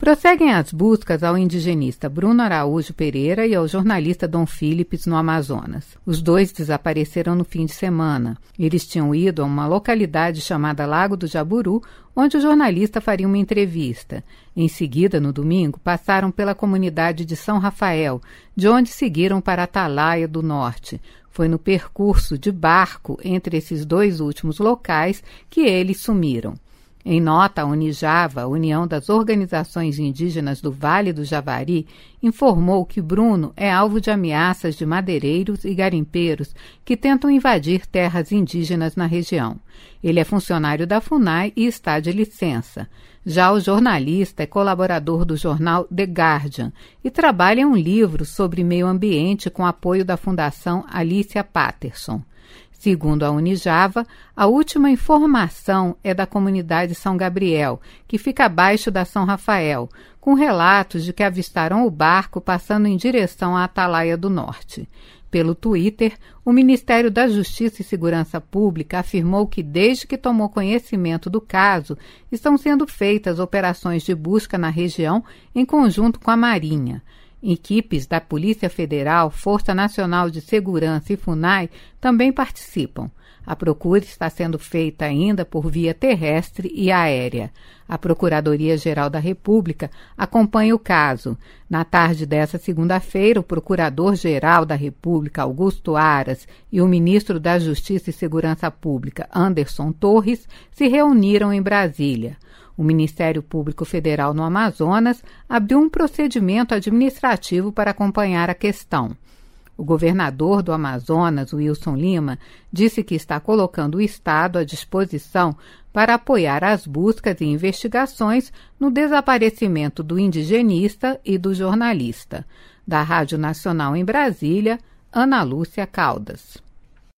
Prosseguem as buscas ao indigenista Bruno Araújo Pereira e ao jornalista Dom Philips no Amazonas. Os dois desapareceram no fim de semana. Eles tinham ido a uma localidade chamada Lago do Jaburu, onde o jornalista faria uma entrevista. Em seguida, no domingo, passaram pela comunidade de São Rafael, de onde seguiram para Atalaia do Norte. Foi no percurso de barco entre esses dois últimos locais que eles sumiram. Em nota, a Unijava, a União das Organizações Indígenas do Vale do Javari, informou que Bruno é alvo de ameaças de madeireiros e garimpeiros que tentam invadir terras indígenas na região. Ele é funcionário da FUNAI e está de licença. Já o jornalista é colaborador do jornal The Guardian e trabalha em um livro sobre meio ambiente com apoio da Fundação Alicia Patterson. Segundo a Unijava, a última informação é da comunidade São Gabriel, que fica abaixo da São Rafael, com relatos de que avistaram o barco passando em direção à Atalaia do Norte. Pelo Twitter, o Ministério da Justiça e Segurança Pública afirmou que, desde que tomou conhecimento do caso, estão sendo feitas operações de busca na região em conjunto com a Marinha. Equipes da Polícia Federal, Força Nacional de Segurança e FUNAI também participam. A procura está sendo feita ainda por via terrestre e aérea. A Procuradoria-Geral da República acompanha o caso. Na tarde dessa segunda-feira, o Procurador-Geral da República, Augusto Aras, e o Ministro da Justiça e Segurança Pública, Anderson Torres, se reuniram em Brasília. O Ministério Público Federal no Amazonas abriu um procedimento administrativo para acompanhar a questão. O governador do Amazonas, Wilson Lima, disse que está colocando o Estado à disposição para apoiar as buscas e investigações no desaparecimento do indigenista e do jornalista. Da Rádio Nacional em Brasília, Ana Lúcia Caldas.